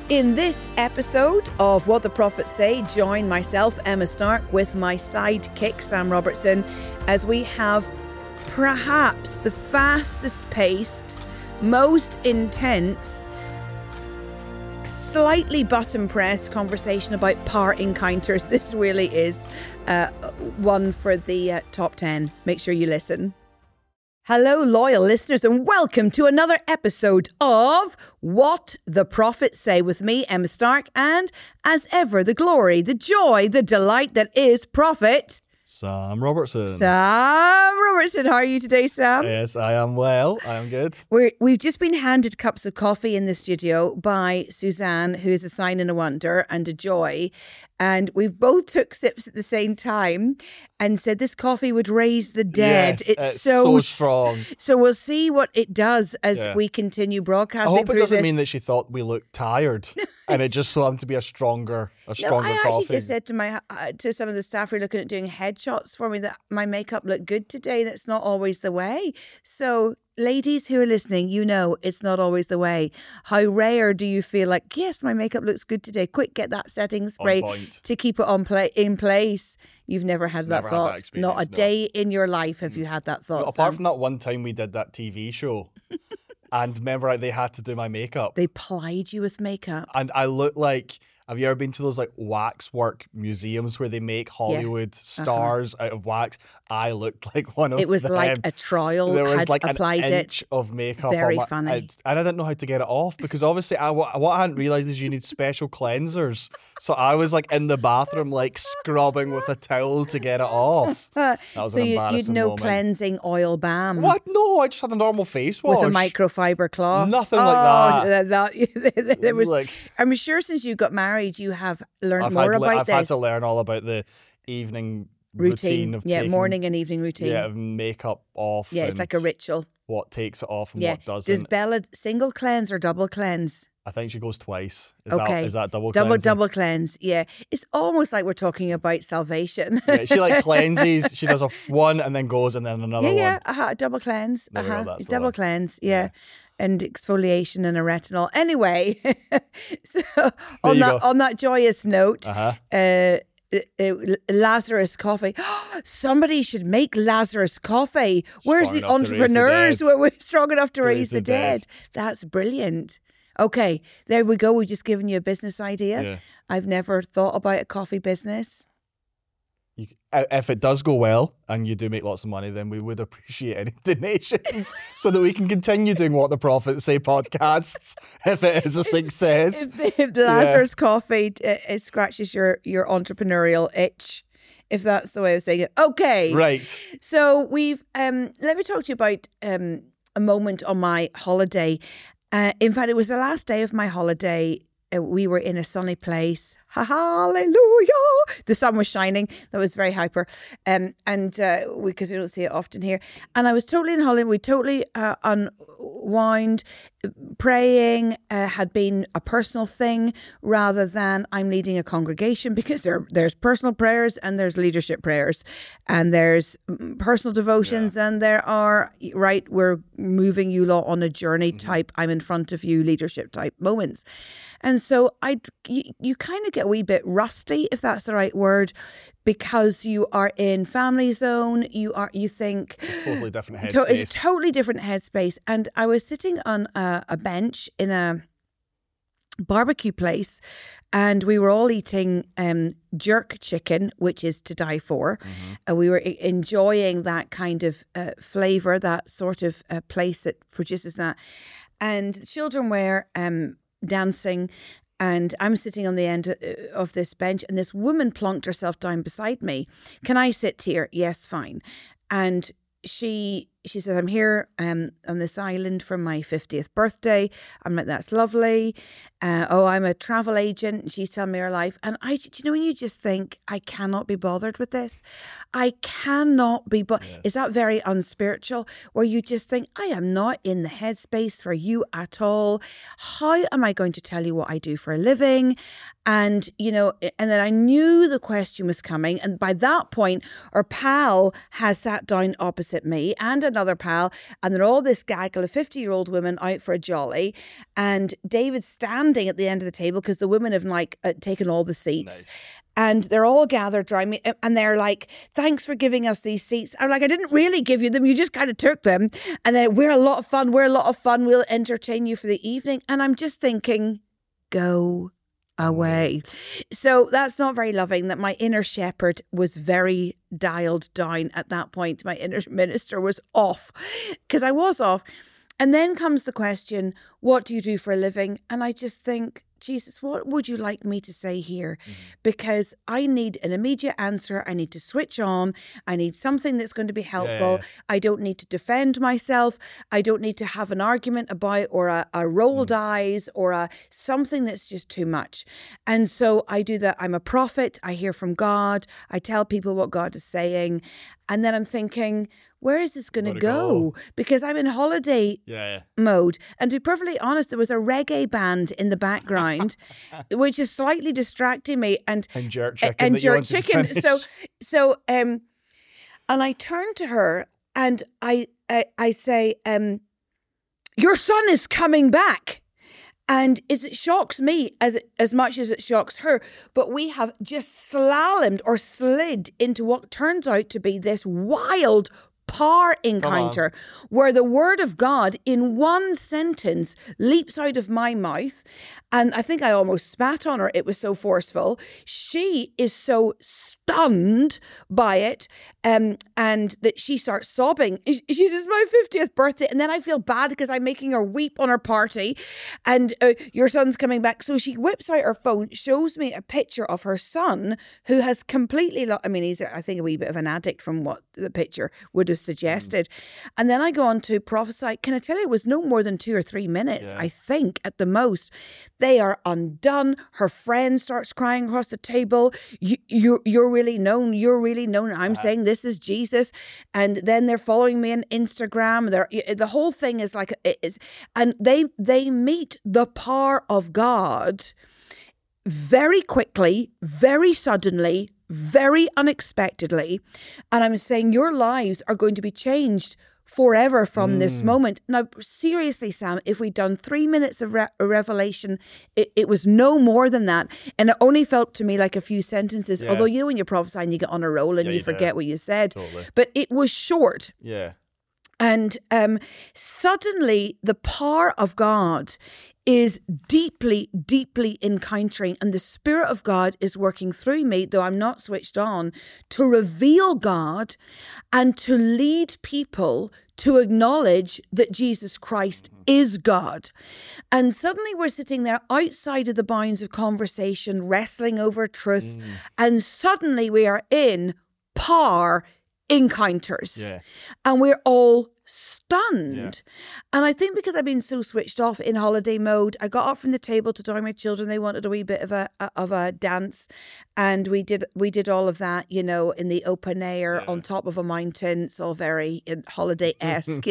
In this episode of What the Prophets Say, join myself, Emma Stark, with my sidekick, Sam Robertson, as we have perhaps the fastest paced, most intense, slightly button pressed conversation about power encounters. This really is one for the top 10. Make sure you listen. Hello, loyal listeners, and welcome to another episode of What the Prophets Say with me, Emma Stark, and as ever, the glory, the joy, the delight that is Prophet Sam Robertson. Sam Robertson. How are you today, Sam? Yes, I am well. I am good. We've just been handed cups of coffee in the studio by Suzanne, who is a sign and a wonder and a joy. And we both took sips at the same time and said this coffee would raise the dead. Yes, it's so strong. So we'll see what it does as we continue broadcasting. I hope it doesn't this. mean that she thought we looked tired and it just so happened to be a stronger coffee. I actually just said to some of the staff who are looking at doing headshots for me that my makeup looked good today, and it's not always the way. So ladies who are listening, you know it's not always the way. How rare do you feel like, yes, my makeup looks good today. Quick, get that setting spray to keep it in place. You've never had that thought. Not a day in your life have you had that thought. No, apart from that one time we did that TV show. And remember, they had to do my makeup. They plied you with makeup. And I look like, have you ever been to those like waxwork museums where they make Hollywood stars out of wax? I looked like one of them. It was like a trial. There was had like applied an inch of makeup. Very funny. And I didn't know how to get it off because obviously what I hadn't realised is you need special cleansers. So I was like in the bathroom like scrubbing with a towel to get it off. That was an embarrassing you'd no moment. cleansing oil balm. What? No, I just had a normal face wash. With a microfiber cloth. Nothing like that. There was, like, I'm sure since you got married, you have learned more about this. I've had to learn all about the evening routine of taking, morning and evening routine. Yeah, of makeup off. Yeah, it's like a ritual. What takes it off and what doesn't. Does Bella single cleanse or double cleanse? I think she goes twice. Is that double Double cleanse, yeah. It's almost like we're talking about salvation. Yeah, she like cleanses. She does one and then goes and then another one. Yeah, double cleanse. Double cleanse, yeah. And exfoliation and a retinol. Anyway, so on that joyous note, Lazarus coffee. Somebody should make Lazarus coffee. Where's the entrepreneurs? We're strong enough to raise the dead. That's brilliant. Okay, there we go. We've just given you a business idea. Yeah. I've never thought about a coffee business. If it does go well and you do make lots of money, then we would appreciate any donations so that we can continue doing What the Prophets Say podcasts if it is a success. If the Lazarus coffee it scratches your entrepreneurial itch, if that's the way of saying it. Okay. Right. So we've, let me talk to you about a moment on my holiday. In fact, it was the last day of my holiday. We were in a sunny place. Hallelujah! The sun was shining. That was very hyper. Because we don't see it often here. And I was totally in holiday. We totally unwound. Praying had been a personal thing rather than I'm leading a congregation, because there's personal prayers and there's leadership prayers and there's personal devotions and there are, we're moving you lot on a journey type, I'm in front of you leadership type moments. And so you kind of get a wee bit rusty, if that's the right word, because you are in family zone. You think it's a totally different headspace. It's a totally different headspace. And I was sitting on a bench in a barbecue place, and we were all eating jerk chicken, which is to die for. And we were enjoying that kind of flavour, that sort of place that produces that. And children were dancing, and I'm sitting on the end of this bench, and this woman plonked herself down beside me. Can I sit here? Yes, fine. And she says, I'm here on this island for my 50th birthday. I'm like, that's lovely. I'm a travel agent. She's telling me her life. And do you know when you just think, I cannot be bothered with this? I cannot be, is that very unspiritual? Where you just think, I am not in the headspace for you at all. How am I going to tell you what I do for a living? And, and then I knew the question was coming. And by that point, our pal has sat down opposite me and another pal, and they're all this gaggle of 50-year-old women out for a jolly, and David's standing at the end of the table because the women have like taken all the seats. Nice. And they're all gathered around me and they're like, thanks for giving us these seats. I'm like, I didn't really give you them. You just kind of took them. And then we're a lot of fun. We'll entertain you for the evening. And I'm just thinking, go away. So that's not very loving. That my inner shepherd was very dialed down at that point. My inner minister was off because I was off. And then comes the question, what do you do for a living? And I just think, Jesus, what would you like me to say here? Because I need an immediate answer. I need to switch on. I need something that's going to be helpful. I don't need to defend myself. I don't need to have an argument about or a rolled eyes or something that's just too much. And so I do that. I'm a prophet. I hear from God. I tell people what God is saying. And then I'm thinking, where is this going to go? Because I'm in holiday mode. And to be perfectly honest, there was a reggae band in the background, which is slightly distracting me. And jerk chicken. And jerk chicken. So, and I turn to her and I say, your son is coming back. And it shocks me as much as it shocks her. But we have just slalomed or slid into what turns out to be this wild power encounter where the word of God in one sentence leaps out of my mouth. And I think I almost spat on her. It was so forceful. She is so stunned by it and that she starts sobbing. She says, it's my 50th birthday. And then I feel bad because I'm making her weep on her party and your son's coming back. So she whips out her phone, shows me a picture of her son who has completely, he's I think a wee bit of an addict from what the picture would have suggested. And then I go on to prophesy. Can I tell you, it was no more than 2 or 3 minutes, I think, at the most. They are undone. Her friend starts crying across the table. You're really known. You're really known. I'm saying this is Jesus. And then they're following me on Instagram. The whole thing is like, and they meet the power of God very quickly, very suddenly, very unexpectedly. And I'm saying your lives are going to be changed forever from this moment. Now, seriously, Sam, if we'd done 3 minutes of revelation, it was no more than that. And it only felt to me like a few sentences, although you know when you're prophesying, you get on a roll and you forget what you said. Totally. But it was short. Yeah. And suddenly the power of God is deeply, deeply encountering, and the Spirit of God is working through me, though I'm not switched on, to reveal God and to lead people to acknowledge that Jesus Christ is God. And suddenly we're sitting there outside of the bounds of conversation, wrestling over truth, and suddenly we are in power encounters. And we're all stunned. And I think because I've been so switched off in holiday mode, I got up from the table to join my children. They wanted a wee bit of a dance, and we did all of that, in the open air on top of a mountain. It's all very holiday-esque, in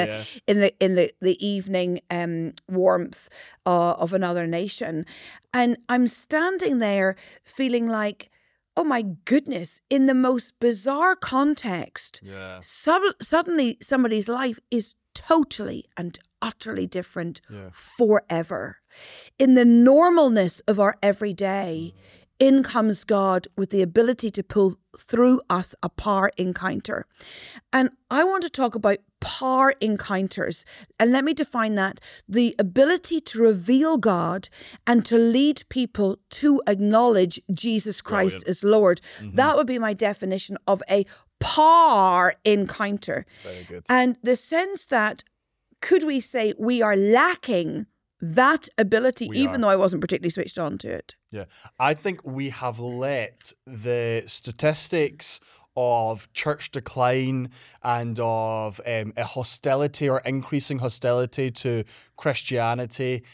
the evening warmth of another nation. And I'm standing there feeling like, oh my goodness, in the most bizarre context, suddenly somebody's life is totally and utterly different forever. In the normalness of our everyday, in comes God with the ability to pull through us a power encounter. And I want to talk about power encounters. And let me define that. The ability to reveal God and to lead people to acknowledge Jesus Christ as Lord. That would be my definition of a power encounter. Very good. And the sense that, could we say we are lacking that ability, even though I wasn't particularly switched on to it? Yeah, I think we have let the statistics of church decline and of a hostility or increasing hostility to Christianity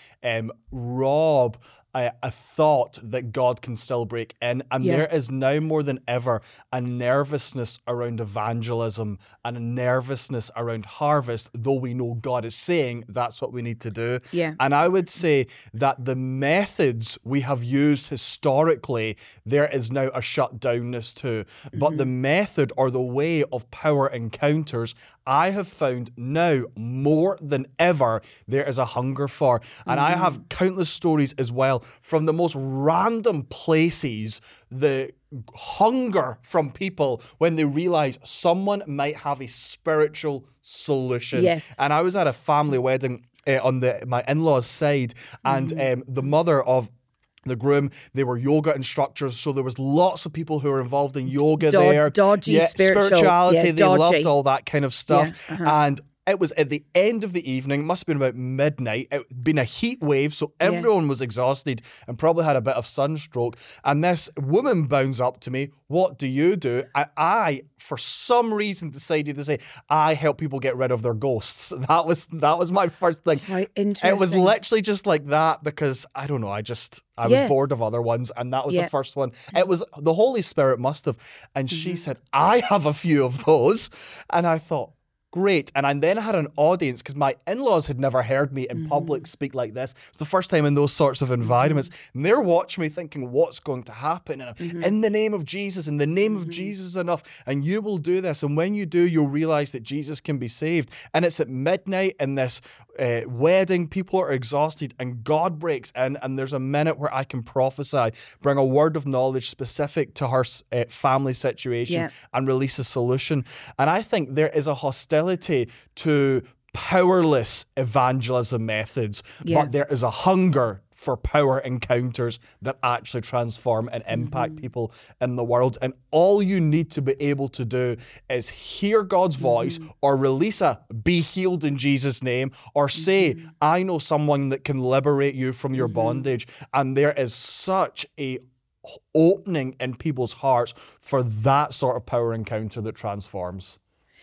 rob a thought that God can still break in. And there is now more than ever a nervousness around evangelism and a nervousness around harvest, though we know God is saying that's what we need to do. Yeah. And I would say that the methods we have used historically, there is now a shutdownness to. But the method or the way of power encounters, I have found now more than ever, there is a hunger for. And I have countless stories as well from the most random places, the hunger from people when they realize someone might have a spiritual solution. Yes. And I was at a family wedding on my in-laws' side, and the mother of the groom, they were yoga instructors, so there was lots of people who were involved in yoga there. Dodgy spirituality. They dodgy. loved all that kind of stuff. Yeah, And it was at the end of the evening, must have been about midnight. It had been a heat wave, so everyone was exhausted and probably had a bit of sunstroke. And this woman bounds up to me, "What do you do?" And I, for some reason, decided to say, "I help people get rid of their ghosts." That was my first thing. How interesting. It was literally just like that because, I don't know, I was bored of other ones, and that was the first one. It was the Holy Spirit must have. And she said, "I have a few of those." And I thought, great. And I then had an audience because my in-laws had never heard me in public speak like this. It was the first time in those sorts of environments. And they're watching me thinking, what's going to happen? And in the name of Jesus, in the name of Jesus is enough. And you will do this. And when you do, you'll realize that Jesus can be saved. And it's at midnight in this wedding. People are exhausted and God breaks in. And there's a minute where I can prophesy, bring a word of knowledge specific to her family situation and release a solution. And I think there is a hostility to powerless evangelism methods, but there is a hunger for power encounters that actually transform and impact people in the world. And all you need to be able to do is hear God's voice or release a "be healed in Jesus' name" or say, "I know someone that can liberate you from your bondage." And there is such a opening in people's hearts for that sort of power encounter that transforms.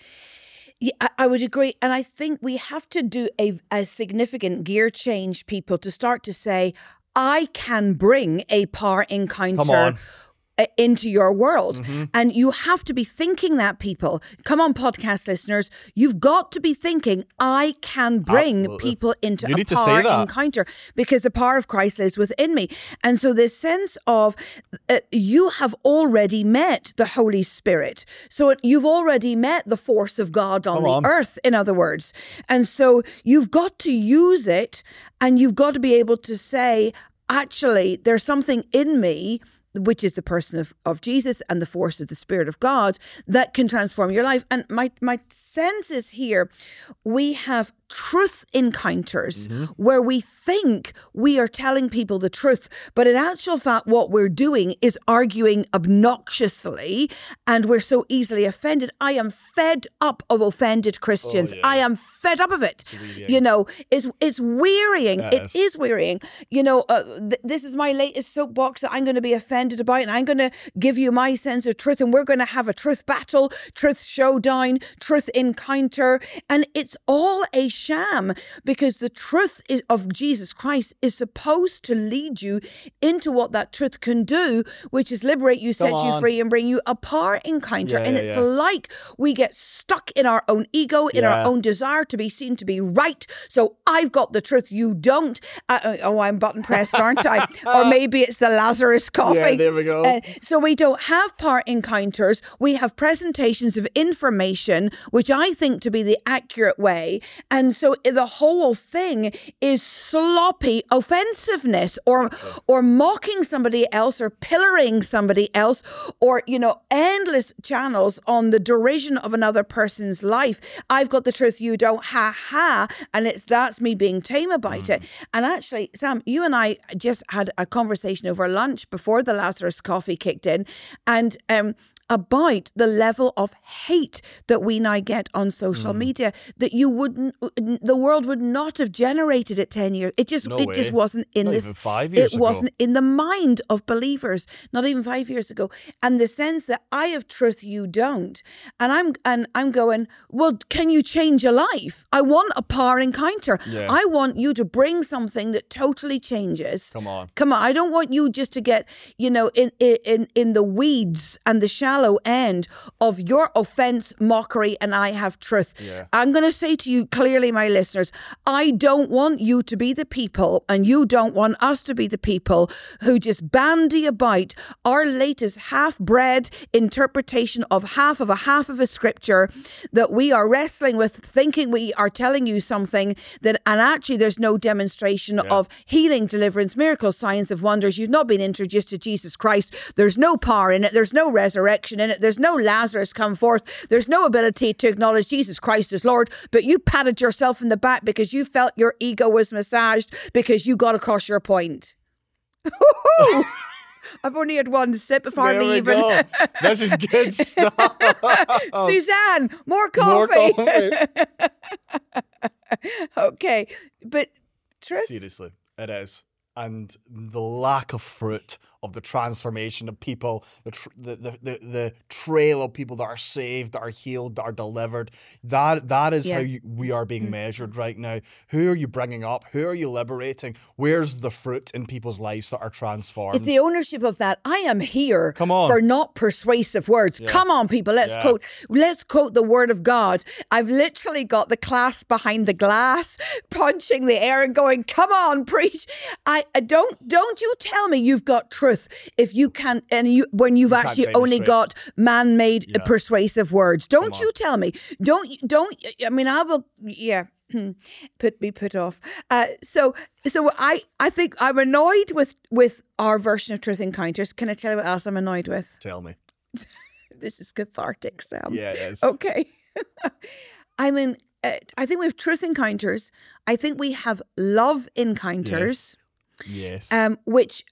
Yeah, I would agree. And I think we have to do a significant gear change, people, to start to say, I can bring a power encounter into your world. And you have to be thinking that, people. Come on, podcast listeners. You've got to be thinking, I can bring people into a power encounter because the power of Christ lives within me. And so this sense of you have already met the Holy Spirit. So you've already met the force of God on the earth, in other words. And so you've got to use it, and you've got to be able to say, actually, there's something in me, which is the person of Jesus and the force of the Spirit of God, that can transform your life. And my sense is here, we have truth encounters where we think we are telling people the truth, but in actual fact, what we're doing is arguing obnoxiously, and we're so easily offended. I am fed up of offended Christians. I am fed up of it. You know, it's wearying. Yes. It is wearying. You know, this is my latest soapbox that I'm going to be offended about, and I'm going to give you my sense of truth, and we're going to have a truth battle, truth showdown, truth encounter, and it's all a sham, because the truth of Jesus Christ is supposed to lead you into what that truth can do, which is liberate you, set you free, and bring you a power encounter. It's like we get stuck in our own ego, in our own desire to be seen to be right. So I've got the truth, you don't. I'm button pressed, aren't I? Or maybe it's the Lazarus coffee. Yeah, there we go. So we don't have power encounters. We have presentations of information, which I think to be the accurate way. And so the whole thing is sloppy offensiveness, or mocking somebody else, or pillorying somebody else, or, you know, endless channels on the derision of another person's life. I've got the truth, you don't, ha ha. And that's me being tame about it. And actually, Sam, you and I just had a conversation over lunch before the Lazarus coffee kicked in. And about the level of hate that we now get on social media that the world would not have generated it 10 years. It just wasn't in not this. Even 5 years it wasn't in the mind of believers, not even 5 years ago. And the sense that I have truth, you don't. And I'm going, well, can you change a life? I want a power encounter. Yeah. I want you to bring something that totally changes. Come on. I don't want you just to get, in the weeds and the shallow end of your offense, mockery, and I have truth. Yeah. I'm going to say to you clearly, my listeners, I don't want you to be the people, and you don't want us to be the people who just bandy about our latest half-bred interpretation of half of a scripture that we are wrestling with, thinking we are telling you something and actually there's no demonstration of healing, deliverance, miracles, signs of wonders. You've not been introduced to Jesus Christ. There's no power in it. There's no resurrection in it. There's no Lazarus come forth. There's no ability to acknowledge Jesus Christ as Lord, but you patted yourself in the back because you felt your ego was massaged because you got across your point. I've only had one sip before I'm leaving. This is good stuff. Suzanne, more coffee. Okay, but truth. Seriously, it is. And the lack of fruit of the transformation of people, the trail of people that are saved, that are healed, that are delivered, that is how we are being measured right now. Who are you bringing up? Who are you liberating? Where's the fruit in people's lives that are transformed? It's the ownership of that. I am here Come on. for not persuasive words. Yeah. Come on, people. Let's quote the word of God. I've literally got the class behind the glass, punching the air and going, come on, preach. Don't you tell me you've got truth if you can't, when you've actually only got man-made persuasive words. Don't you tell me. Don't, I mean, I will, put off. So I think I'm annoyed with our version of Truth Encounters. Can I tell you what else I'm annoyed with? Tell me. This is cathartic, Sam. Yeah, it is. Okay. I mean, I think we have Truth Encounters. I think we have Love Encounters. Yes. Which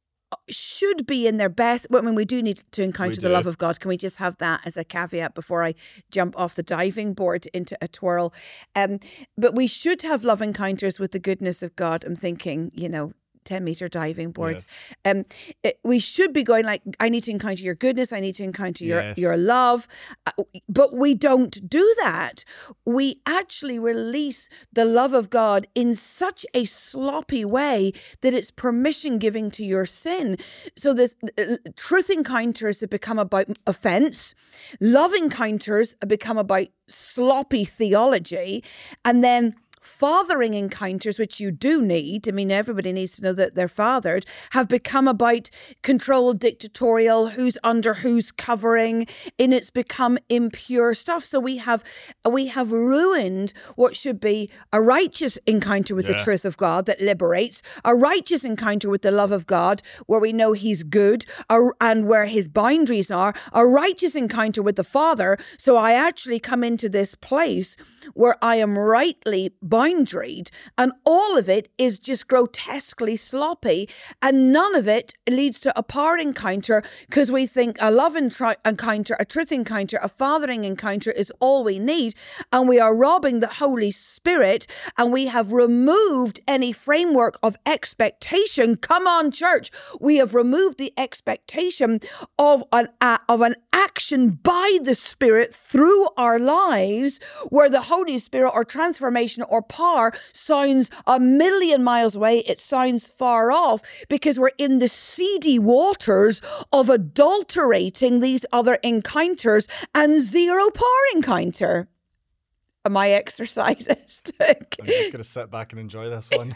should be in their best. I mean, we do need to encounter the love of God. Can we just have that as a caveat before I jump off the diving board into a twirl? But we should have love encounters with the goodness of God. I'm thinking, 10-meter diving boards. Yes. We should be going like, I need to encounter your goodness. I need to encounter your love. But we don't do that. We actually release the love of God in such a sloppy way that it's permission giving to your sin. So this truth encounters have become about offense. Love encounters have become about sloppy theology. And then fathering encounters, which you do need, I mean, everybody needs to know that they're fathered, have become about control, dictatorial, who's under who's covering, and it's become impure stuff. So we have ruined what should be a righteous encounter with the truth of God that liberates, a righteous encounter with the love of God where we know he's good and where his boundaries are, a righteous encounter with the Father. So I actually come into this place where I am rightly boundaried, and all of it is just grotesquely sloppy, and none of it leads to a power encounter because we think a love encounter, a truth encounter, a fathering encounter is all we need, and we are robbing the Holy Spirit, and we have removed any framework of expectation. Come on, church. We have removed the expectation of an action by the Spirit through our lives where the Holy Spirit or transformation or power sounds a million miles away. It sounds far off because we're in the seedy waters of adulterating these other encounters and zero power encounter. Am I exercisist? I'm just going to sit back and enjoy this one.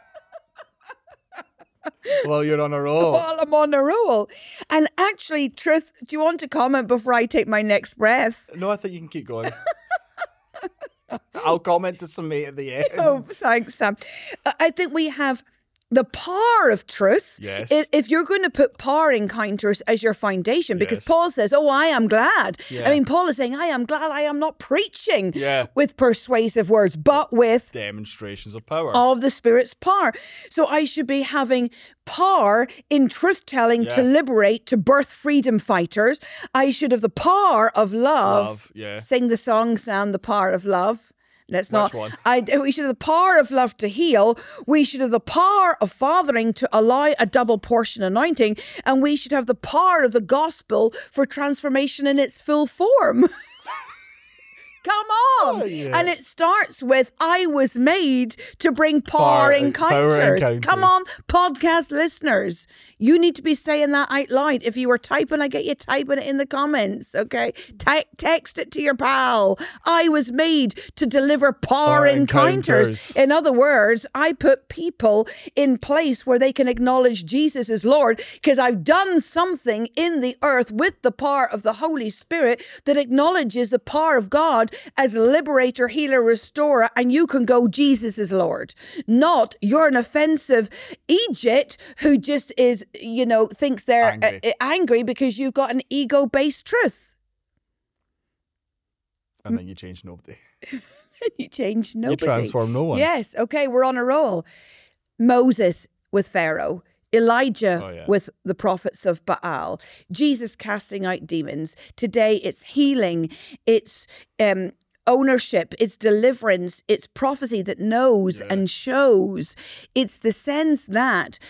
Well, you're on a roll. Well, I'm on a roll. And actually, Truth, do you want to comment before I take my next breath? No, I think you can keep going. I'll comment to some mate at the end. Oh, thanks, Sam. I think we have the power of truth. Yes. If you're going to put power encounters as your foundation, because Yes. Paul says, oh, I am glad. Yeah. I mean, Paul is saying, I am glad I am not preaching Yeah. with persuasive words, but with Demonstrations of power. of the Spirit's power. So I should be having power in truth-telling to Yeah. liberate, to birth freedom fighters. I should have the power of love. Yeah. Sing the song, Sam, the power of love. Let's not. one? We should have the power of love to heal. We should have the power of fathering to allow a double portion anointing. And we should have the power of the gospel for transformation in its full form. Come on. Oh, yeah. And it starts with, I was made to bring power encounters. Come on, podcast listeners. You need to be saying that out loud. If you were typing, I get you typing it in the comments, okay? Text it to your pal. I was made to deliver power encounters. In other words, I put people in place where they can acknowledge Jesus as Lord, because I've done something in the earth with the power of the Holy Spirit that acknowledges the power of God as liberator, healer, restorer, and you can go, Jesus is Lord. Not you're an offensive Egypt who just is, thinks they're angry because you've got an ego-based truth. And then you change nobody. You change nobody. You transform no one. Yes. Okay, we're on a roll. Moses with Pharaoh. Elijah with the prophets of Baal, Jesus casting out demons. Today it's healing, it's ownership, it's deliverance, it's prophecy that knows and shows. It's the sense that,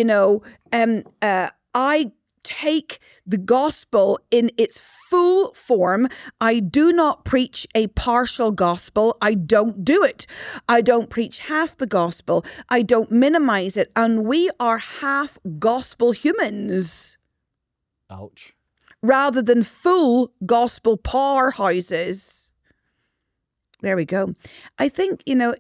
I take the gospel in its full form. I do not preach a partial gospel. I don't do it. I don't preach half the gospel. I don't minimize it. And we are half gospel humans. Ouch. Rather than full gospel powerhouses. There we go. I think,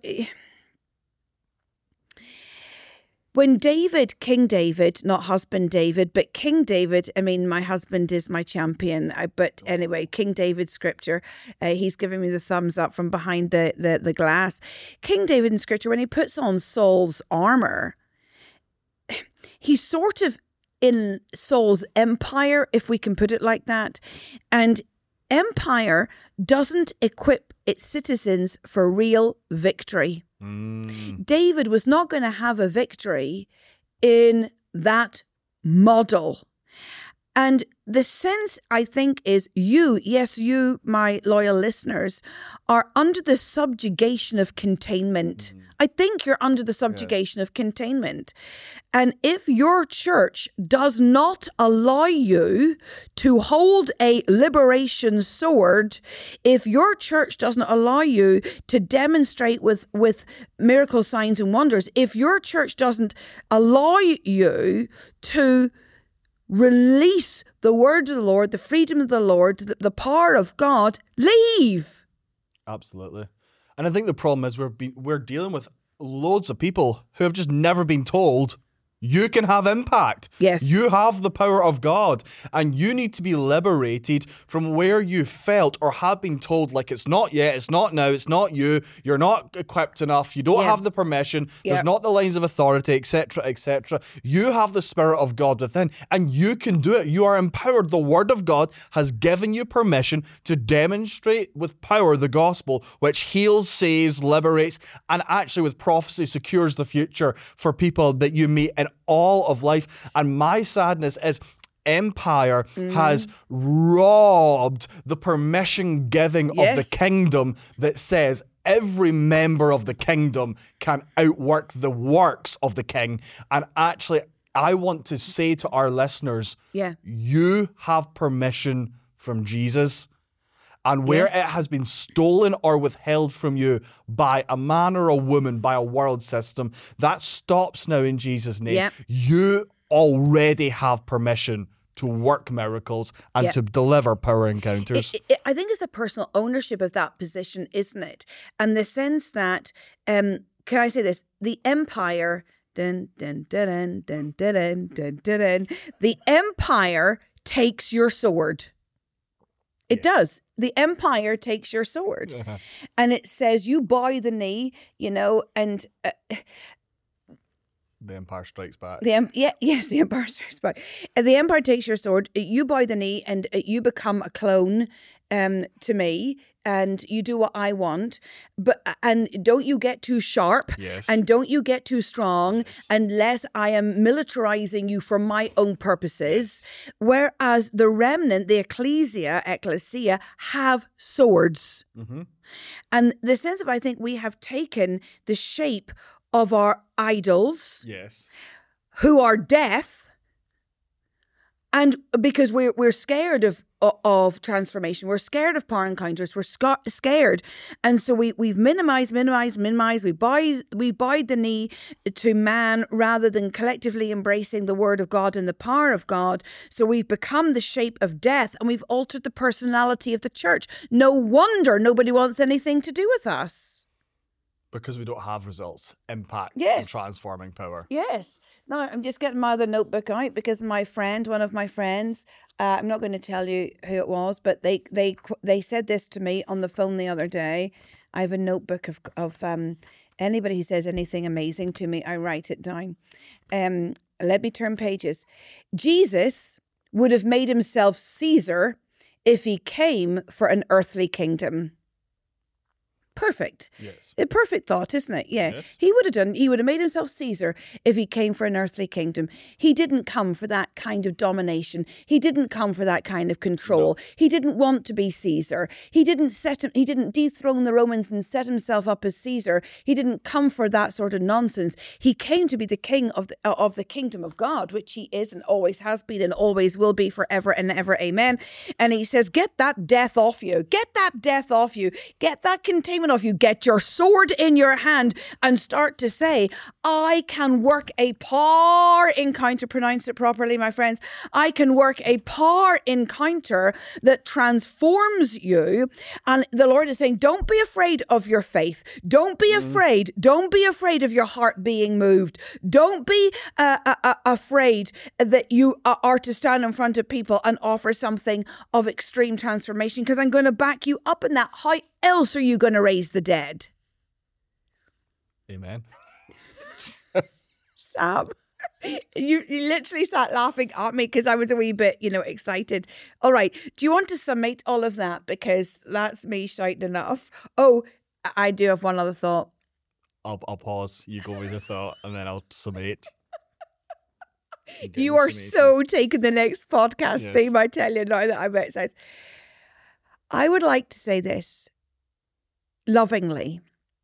when King David, not husband David, but King David, my husband is my champion. But anyway, King David scripture, he's giving me the thumbs up from behind the glass. King David in scripture, when he puts on Saul's armor, he's sort of in Saul's empire, if we can put it like that. And empire doesn't equip its citizens for real victory. David was not going to have a victory in that model. And the sense, I think, is you, my loyal listeners, are under the subjugation of containment. I think you're under the subjugation of containment. And if your church does not allow you to hold a liberation sword, if your church doesn't allow you to demonstrate with miracle signs and wonders, if your church doesn't allow you to release the word of the Lord, the freedom of the Lord, the power of God, leave. Absolutely. And I think the problem is we're dealing with loads of people who have just never been told you can have impact. Yes. You have the power of God, and you need to be liberated from where you felt or have been told, like, it's not yet, it's not now, it's not you, you're not equipped enough, you don't have the permission, there's not the lines of authority, etc., etc. You have the Spirit of God within, and you can do it. You are empowered. The Word of God has given you permission to demonstrate with power the gospel, which heals, saves, liberates, and actually with prophecy secures the future for people that you meet in all of life. And my sadness is empire has robbed the permission giving of the kingdom that says every member of the kingdom can outwork the works of the king. And actually, I want to say to our listeners, you have permission from Jesus. And where it has been stolen or withheld from you by a man or a woman, by a world system, that stops now in Jesus' name. Yep. You already have permission to work miracles and to deliver power encounters. I think it's a personal ownership of that position, isn't it? And the sense that, can I say this? The empire, dun, dun, dun, dun, dun, dun, dun, dun, dun, the empire takes your sword. It does. The empire takes your sword. And it says you bow the knee, and The Empire Strikes Back. The Empire Strikes Back. The Empire takes your sword. You bow the knee, and you become a clone to me, and you do what I want. And don't you get too sharp, Yes. and don't you get too strong, Yes. unless I am militarizing you for my own purposes. Whereas the remnant, the ecclesia, have swords. Mm-hmm. And the sense of, I think we have taken the shape of our idols, Yes. who are death, and because we're scared of transformation, we're scared of power encounters, we're scared, and so we've minimized. We bowed the knee to man rather than collectively embracing the word of God and the power of God. So we've become the shape of death, and we've altered the personality of the church. No wonder nobody wants anything to do with us. Because we don't have results, impact, and Yes. transforming power. Yes. No, I'm just getting my other notebook out because one of my friends, I'm not going to tell you who it was, but they said this to me on the phone the other day. I have a notebook of anybody who says anything amazing to me, I write it down. Let me turn pages. Jesus would have made himself Caesar if he came for an earthly kingdom. Perfect. Yes. A perfect thought, isn't it? Yeah. Yes. He would have made himself Caesar if he came for an earthly kingdom. He didn't come for that kind of domination. He didn't come for that kind of control. No. He didn't want to be Caesar. He didn't dethrone the Romans and set himself up as Caesar. He didn't come for that sort of nonsense. He came to be the king of the kingdom of God, which he is and always has been and always will be forever and ever. Amen. And he says, get that death off you. Get that death off you. Get that containment off you. Get your sword in your hand and start to say, I can work a power encounter. Pronounce it properly, my friends. I can work a power encounter that transforms you. And the Lord is saying, don't be afraid of your faith. Don't be afraid. Don't be afraid of your heart being moved. Don't be afraid that you are to stand in front of people and offer something of extreme transformation, because I'm going to back you up in that. How else are you going to raise the dead? Amen. Sam, you literally sat laughing at me because I was a wee bit, excited. All right. Do you want to summate all of that? Because that's me shouting enough. Oh, I do have one other thought. I'll pause. You go with the thought, and then I'll summate. You are so taking the next podcast Yes. theme, I tell you, now that I'm outside. I would like to say this lovingly.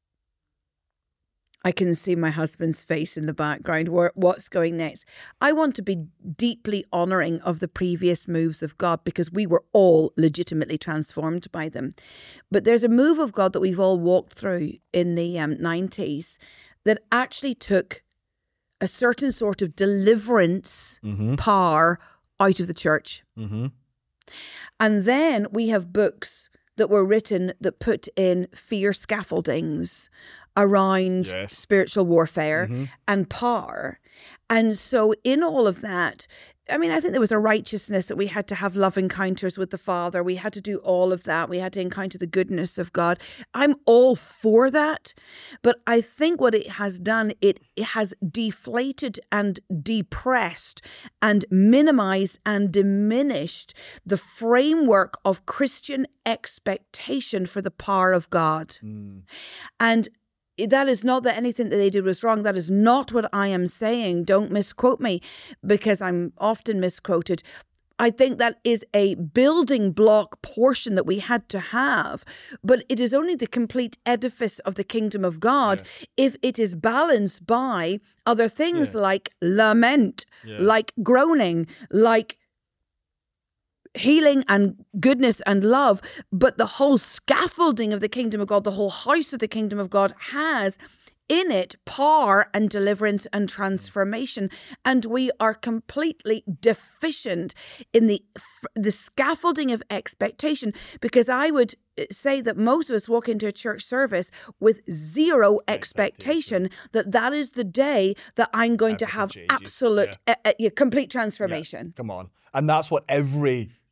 I can see my husband's face in the background. What's going next? I want to be deeply honouring of the previous moves of God, because we were all legitimately transformed by them. But there's a move of God that we've all walked through in the 90s that actually took a certain sort of deliverance power out of the church. Mm-hmm. And then we have books that were written that put in fear scaffoldings around Yes. spiritual warfare and power. And so in all of that, I mean, I think there was a righteousness that we had to have love encounters with the Father. We had to do all of that. We had to encounter the goodness of God. I'm all for that. But I think what it has done, it has deflated and depressed and minimized and diminished the framework of Christian expectation for the power of God. And that is not that anything that they did was wrong. That is not what I am saying. Don't misquote me, because I'm often misquoted. I think that is a building block portion that we had to have, but it is only the complete edifice of the kingdom of God if it is balanced by other things like lament, like groaning, like healing and goodness and love. But the whole scaffolding of the kingdom of God, the whole house of the kingdom of God, has in it power and deliverance and transformation. And we are completely deficient in the scaffolding of expectation, because I would say that most of us walk into a church service with zero expectation that is the day that I'm going to have absolute, complete transformation. Come on. And that's what every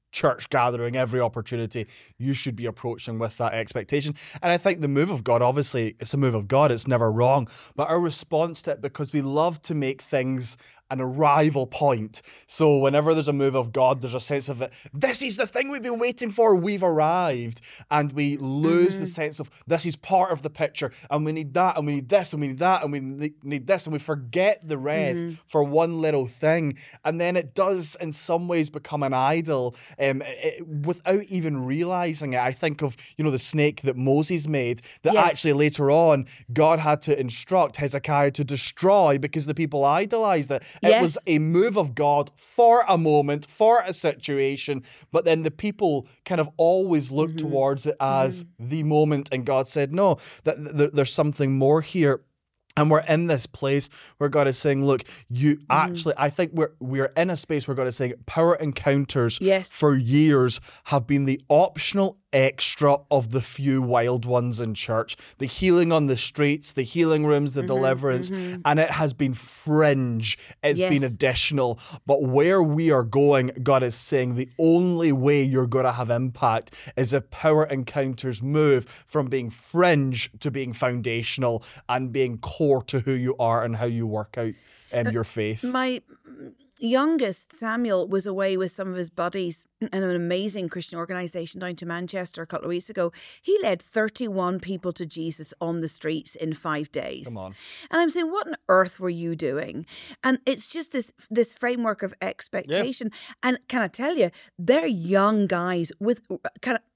church gathering, every opportunity, you should be approaching with that expectation. And I think the move of God, obviously, it's a move of God. It's never wrong. But our response to it, because we love to make things an arrival point. So whenever there's a move of God, there's a sense of it. This is the thing we've been waiting for. We've arrived. And we lose the sense of this is part of the picture. And we need that. And we need this. And we need that. And we need this. And we forget the rest for one little thing. And then it does in some ways become an idol without even realizing it. I think of, the snake that Moses made that actually later on God had to instruct Hezekiah to destroy because the people idolized it. It was a move of God for a moment, for a situation, but then the people kind of always looked towards it as the moment, and God said, no, that there's something more here. And we're in this place where God is saying, look, you actually, I think we're in a space where God is saying power encounters for years have been the optional extra of the few wild ones in church. The healing on the streets, the healing rooms, the deliverance, and it has been fringe. It's been additional. But where we are going, God is saying the only way you're going to have impact is if power encounters move from being fringe to being foundational and being core to who you are and how you work out your faith. My youngest, Samuel, was away with some of his buddies in an amazing Christian organisation down to Manchester a couple of weeks ago. He led 31 people to Jesus on the streets in 5 days. Come on. And I'm saying, what on earth were you doing? And it's just this framework of expectation. And can I tell you, they're young guys with kind of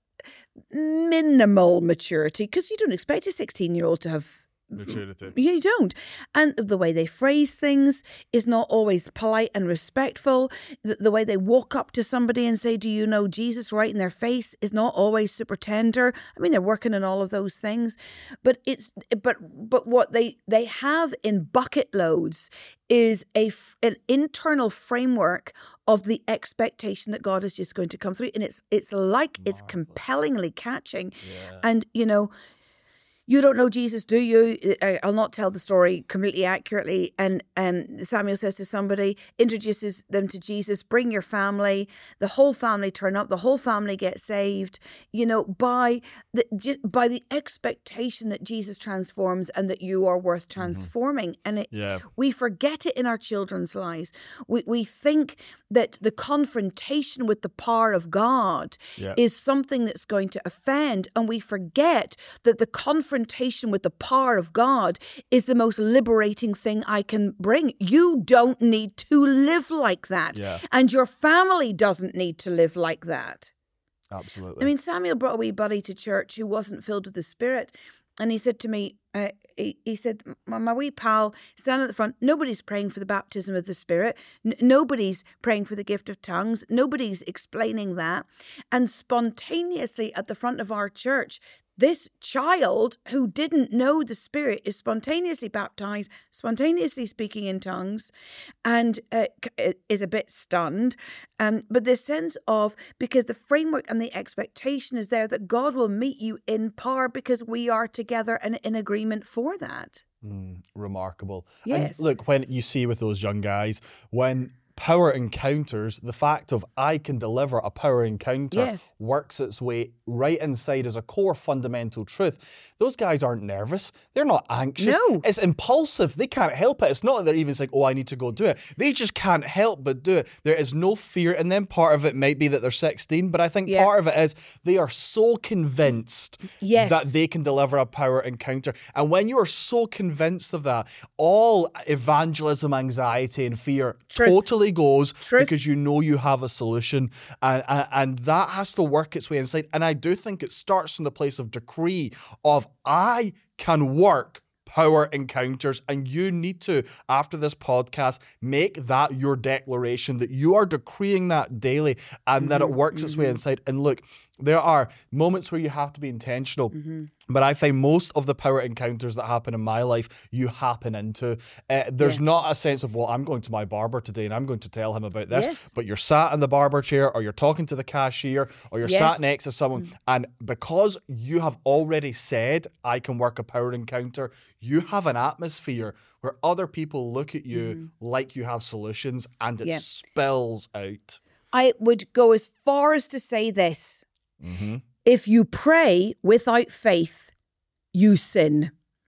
minimal maturity, because you don't expect a 16-year-old to have maturity. Yeah, you don't. And the way they phrase things is not always polite and respectful. The way they walk up to somebody and say, do you know Jesus, right in their face, is not always super tender. I mean, they're working on all of those things. But what they have in bucket loads is an internal framework of the expectation that God is just going to come through. And it's compellingly catching. Yeah. And, you don't know Jesus, do you? I'll not tell the story completely accurately. And Samuel says to somebody, introduces them to Jesus, bring your family. The whole family turn up. The whole family gets saved, by the expectation that Jesus transforms and that you are worth transforming. And we forget it in our children's lives. We think that the confrontation with the power of God is something that's going to offend. And we forget that the confrontation with the power of God is the most liberating thing I can bring. You don't need to live like that. Yeah. And your family doesn't need to live like that. Absolutely. I mean, Samuel brought a wee buddy to church who wasn't filled with the Spirit. And he said to me, he said, my wee pal, stand at the front. Nobody's praying for the baptism of the Spirit. Nobody's praying for the gift of tongues. Nobody's explaining that. And spontaneously at the front of our church, this child who didn't know the Spirit is spontaneously baptized, spontaneously speaking in tongues, and is a bit stunned. But this sense of, because the framework and the expectation is there that God will meet you in power because we are together and in agreement for that. Remarkable. Yes. And look, when you see with those young guys, when power encounters, the fact of I can deliver a power encounter works its way right inside as a core fundamental truth. Those guys aren't nervous. They're not anxious. No. It's impulsive. They can't help it. It's not like they're even saying, oh, I need to go do it. They just can't help but do it. There is no fear. And then part of it might be that they're 16, but I think part of it is they are so convinced that they can deliver a power encounter. And when you are so convinced of that, all evangelism, anxiety, and fear totally goes because you know you have a solution, and that has to work its way inside. And I do think it starts from the place of decree of I can work power encounters, and you need to, after this podcast, make that your declaration that you are decreeing that daily and that it works its way inside. And look, there are moments where you have to be intentional, but I find most of the power encounters that happen in my life, you happen into. There's not a sense of, well, I'm going to my barber today and I'm going to tell him about this, but you're sat in the barber chair, or you're talking to the cashier, or you're sat next to someone, and because you have already said, I can work a power encounter, you have an atmosphere where other people look at you like you have solutions, and it spills out. I would go as far as to say this. Mm-hmm. If you pray without faith, you sin.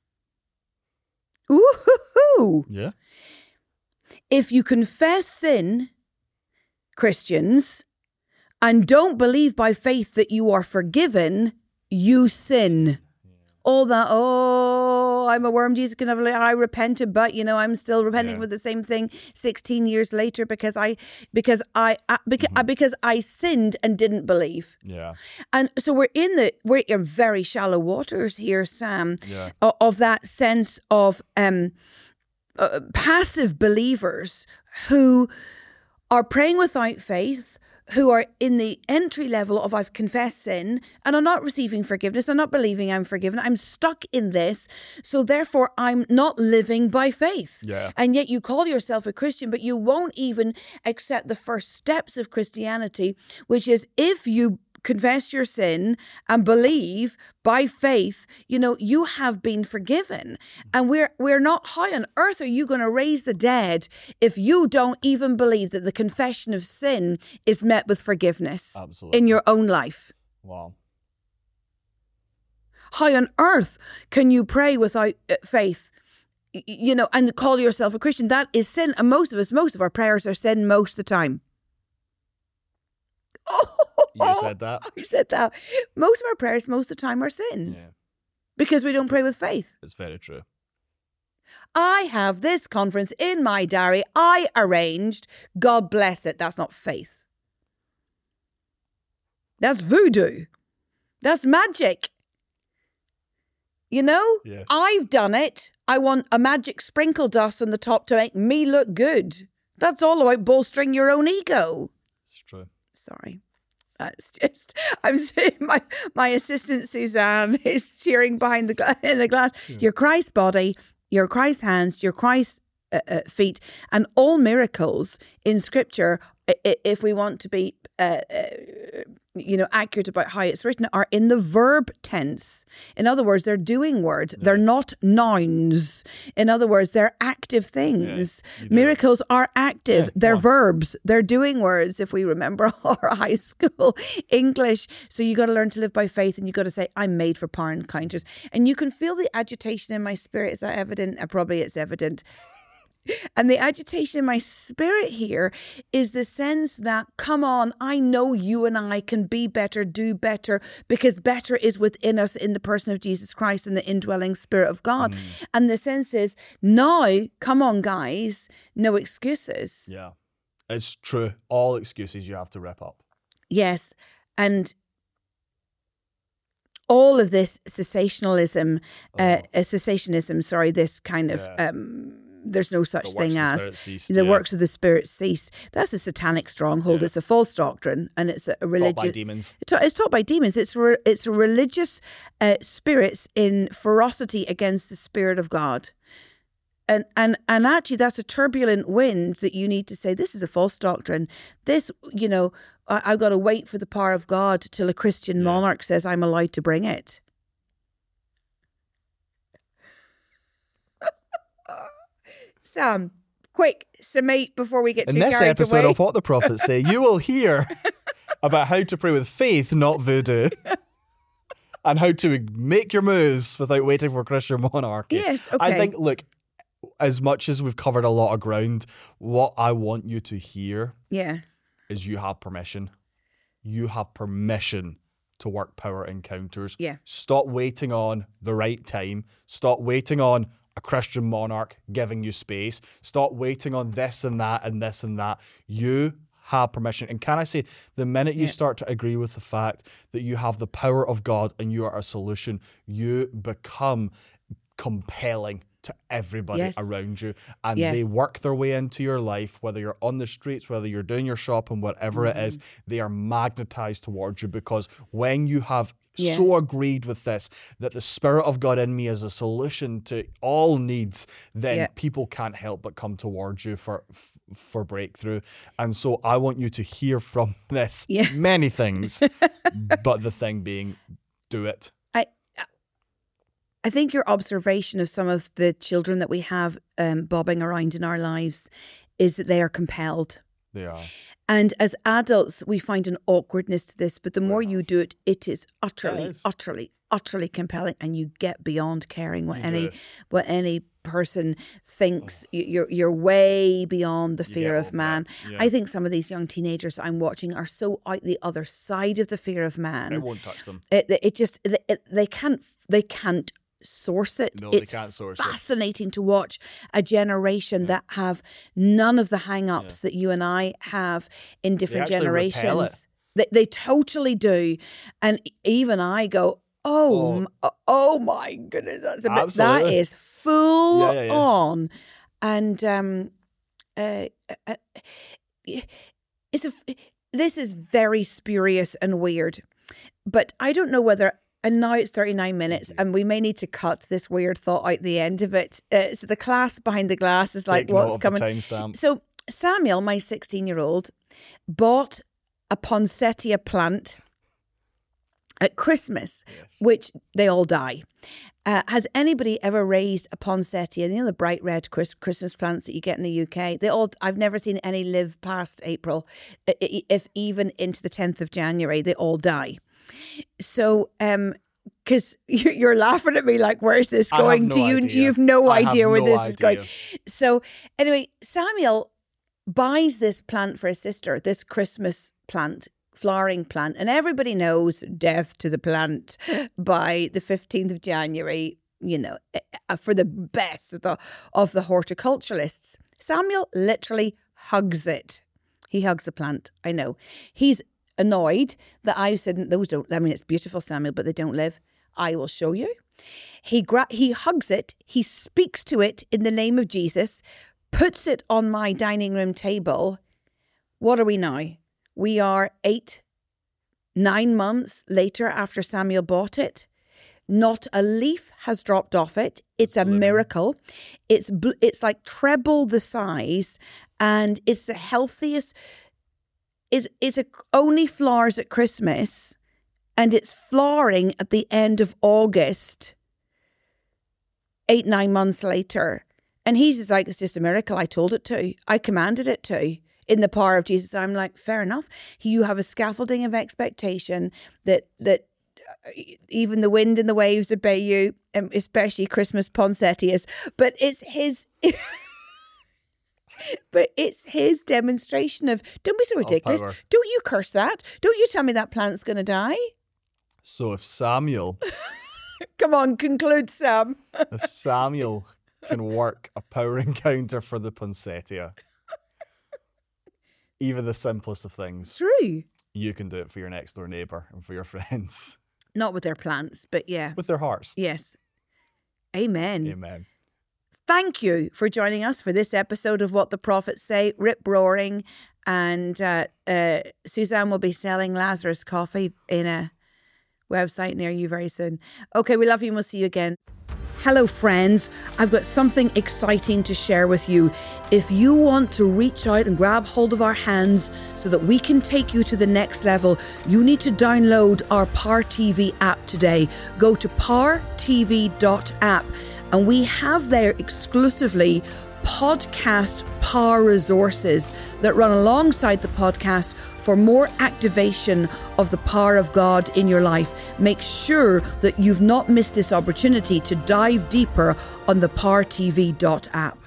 Ooh. Yeah. If you confess sin, Christians, and don't believe by faith that you are forgiven, you sin. All that, I'm a worm, Jesus can never, I repented, but I'm still repenting for the same thing 16 years later because I sinned and didn't believe. Yeah. And so we're in very shallow waters here, Sam, of that sense of passive believers who are praying without faith, who are in the entry level of I've confessed sin and I'm not receiving forgiveness. I'm not believing I'm forgiven. I'm stuck in this. So therefore I'm not living by faith. Yeah. And yet you call yourself a Christian, but you won't even accept the first steps of Christianity, which is if you confess your sin and believe by faith, you have been forgiven. And we're not, how on earth are you going to raise the dead if you don't even believe that the confession of sin is met with forgiveness in your own life? Wow. How on earth can you pray without faith, and call yourself a Christian? That is sin. And most of our prayers are sin most of the time. You said that. I said that. Most of our prayers, most of the time, are sin. Yeah. Because we don't pray with faith. It's very true. I have this conference in my diary. I arranged. God bless it. That's not faith. That's voodoo. That's magic. Yes. I've done it. I want a magic sprinkle dust on the top to make me look good. That's all about bolstering your own ego. It's true. Sorry. That's just, I'm saying my assistant Suzanne is cheering behind in the glass. Yeah. Your Christ body, your Christ hands, your Christ feet, and all miracles in Scripture, if we want to be accurate about how it's written, are in the verb tense. In other words, they're doing words. Yeah. They're not nouns. In other words, they're active things. Yeah, miracles are active. Yeah, they're verbs. They're doing words, if we remember our high school English. So you got to learn to live by faith, and you got to say, I'm made for power encounters. And you can feel the agitation in my spirit. Is that evident? Probably it's evident. And the agitation in my spirit here is the sense that, come on, I know you and I can be better, do better, because better is within us in the person of Jesus Christ and the indwelling Spirit of God. And the sense is, now, come on, guys, no excuses. Yeah, it's true. All excuses you have to rip up. Yes. And all of this cessationism, this kind of... there's no such thing as the works of the Spirit cease. That's a satanic stronghold. Yeah. It's a false doctrine, and it's a religious. Taught by demons. It's taught by demons. It's a religious spirits in ferocity against the Spirit of God, and actually that's a turbulent wind that you need to say, this is a false doctrine. This, I've got to wait for the power of God till a Christian monarch says I'm allowed to bring it. Sam, quick, summate before we get too carried away. In this episode of What the Prophets Say, you will hear about how to pray with faith, not voodoo, and how to make your moves without waiting for Christian monarchy. Yes, okay. I think, look, as much as we've covered a lot of ground, what I want you to hear is you have permission. You have permission to work power encounters. Yeah. Stop waiting on the right time. Stop waiting on a Christian monarch giving you space. Stop waiting on this and that and this and that. You have permission. And can I say, the minute you start to agree with the fact that you have the power of God and you are a solution, you become compelling to everybody around you. And they work their way into your life, whether you're on the streets, whether you're doing your shopping, whatever it is, they are magnetized towards you, because when you have so agreed with this, that the Spirit of God in me is a solution to all needs, then people can't help but come towards you for breakthrough. And so I want you to hear from this many things, but the thing being, do it. I think your observation of some of the children that we have bobbing around in our lives is that they are compelled. They are. And as adults, we find an awkwardness to this, but the more you do it, it is utterly compelling, and you get beyond caring what any person thinks. You're way beyond the fear of man. Yeah. I think some of these young teenagers I'm watching are so out the other side of the fear of man. It won't touch them. They can't source it. No, it's they can't source fascinating to watch a generation that have none of the hang-ups that you and I have in different generations. They totally do. And even I go, oh my goodness, that is full on. And this is very spurious and weird. But I don't know whether... And now it's 39 minutes, and we may need to cut this weird thought out the end of it. So the class behind the glass is like, what's coming? So Samuel, my 16-year-old, bought a poinsettia plant at Christmas, which they all die. Has anybody ever raised a poinsettia? You know the bright red Christmas plants that you get in the UK? I've never seen any live past April, if even into the 10th of January. They all die. So, because you're laughing at me like, where's this going? You've no idea where this is going. So anyway, Samuel buys this plant for his sister, this Christmas plant, flowering plant. And everybody knows death to the plant by the 15th of January, for the best of the horticulturalists. Samuel literally hugs it. He hugs the plant. I know. He's annoyed that I've said those don't. I mean, it's beautiful, Samuel, but they don't live. I will show you. He hugs it. He speaks to it in the name of Jesus, puts it on my dining room table. What are we now? We are 9 months later after Samuel bought it. Not a leaf has dropped off it. It's a miracle. It's like treble the size, and it's the healthiest. It's only flowers at Christmas, and it's flowering at the end of August, 9 months later. And he's just like, it's just a miracle. I told it to. I commanded it to. In the power of Jesus. I'm like, fair enough. You have a scaffolding of expectation that even the wind and the waves obey you, especially Christmas poinsettias. But it's his... But it's his demonstration of, don't be so ridiculous. Don't you curse that. Don't you tell me that plant's going to die. So if Samuel... Come on, conclude, Sam. If Samuel can work a power encounter for the poinsettia, even the simplest of things. True. You can do it for your next door neighbour and for your friends. Not with their plants, but yeah. With their hearts. Yes. Amen. Amen. Thank you for joining us for this episode of What the Prophets Say, rip roaring. And Suzanne will be selling Lazarus coffee in a website near you very soon. Okay, we love you and we'll see you again. Hello, friends. I've got something exciting to share with you. If you want to reach out and grab hold of our hands so that we can take you to the next level, you need to download our Power TV app today. Go to powertv.app. And we have there exclusively podcast power resources that run alongside the podcast for more activation of the power of God in your life. Make sure that you've not missed this opportunity to dive deeper on the powertv.app.